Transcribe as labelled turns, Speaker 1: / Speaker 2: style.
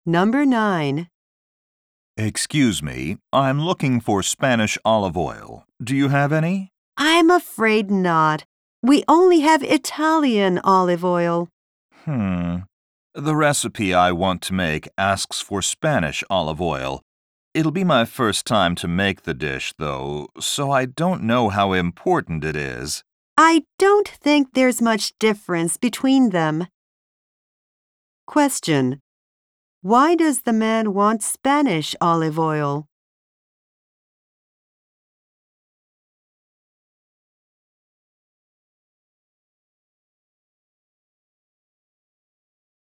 Speaker 1: Number 9.
Speaker 2: Excuse me, I'm looking for Spanish olive oil. Do you have any?
Speaker 1: I'm afraid not. We only have Italian olive oil.
Speaker 2: The recipe I want to make asks for Spanish olive oil. It'll be my first time to make the dish, though, so I don't know how important it is.
Speaker 1: I don't think there's much difference between them. Question. Why does the man want Spanish olive oil?